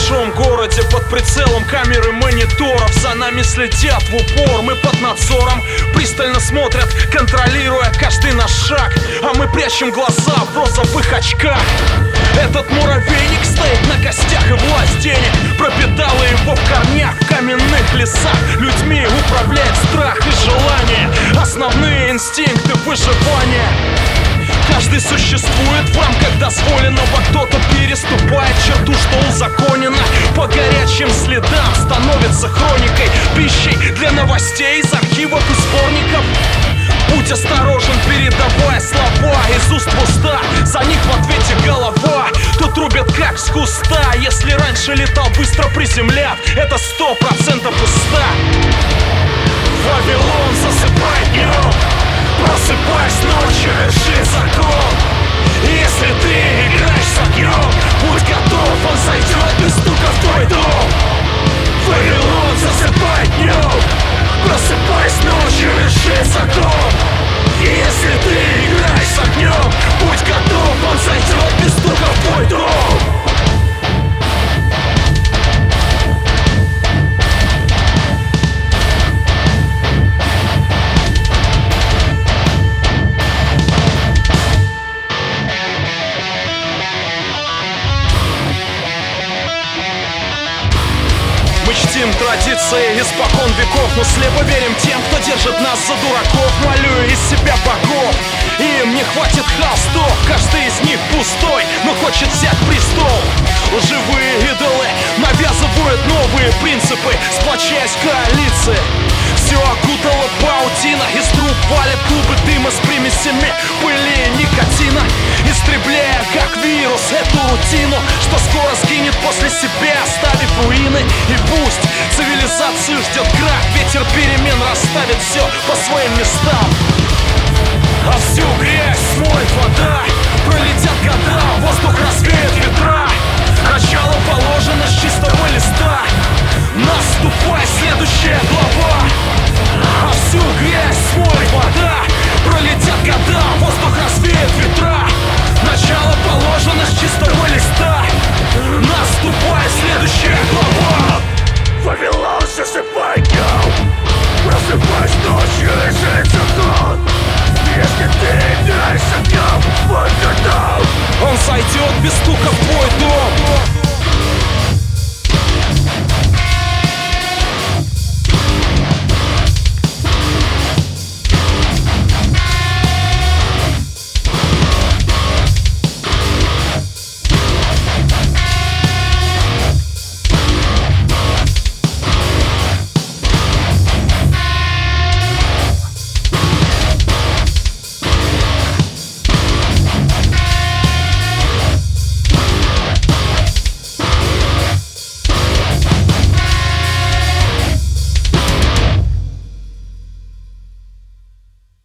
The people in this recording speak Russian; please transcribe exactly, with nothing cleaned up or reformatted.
большом городе под прицелом камеры мониторов. За нами следят в упор, мы под надзором. Пристально смотрят, контролируя каждый наш шаг. А мы прячем глаза в розовых очках. Этот муравейник стоит на костях, и власть денег пропитала его в корнях. В каменных лесах людьми управляет страх и желание, основные инстинкты выживания. Каждый существует в рамках дозволенного. Кто-то переступает черту, что узаконено. По горячим следам становится хроникой, пищей для новостей из архивов и сборников. Будь осторожен, передавая слова из уст в уста. За них в ответе голова. Тут рубят как с куста. Если раньше летал, быстро приземляв, это сто процентов из ста. Вавилон засыпает днем, просыпаясь ночью, реши закон. И если ты играешь с огнем, будь готов, он зайдет без стука в твой дом. Вавилон засыпает днем, просыпаясь ночью, реши закон. И если ты играешь с огнем, будь готов, он зайдет без стука в твой дом. Чтим традиции испокон веков, но слепо верим тем, кто держит нас за дураков. Молю из себя богов, им не хватит холстов. Каждый из них пустой, но хочет взять престол. Лживые идолы навязывают новые принципы, сплочаясь коалиции. Все окутала паутина, из труб валят клубы дыма с примесями пыли и никотина, истребляя как вирус эту рутину, что скоро сгинет после себя, оставив руины. И пусть цивилизацию ждет крах, ветер перемен расставит все по своим местам. А всю грязь смоет вода,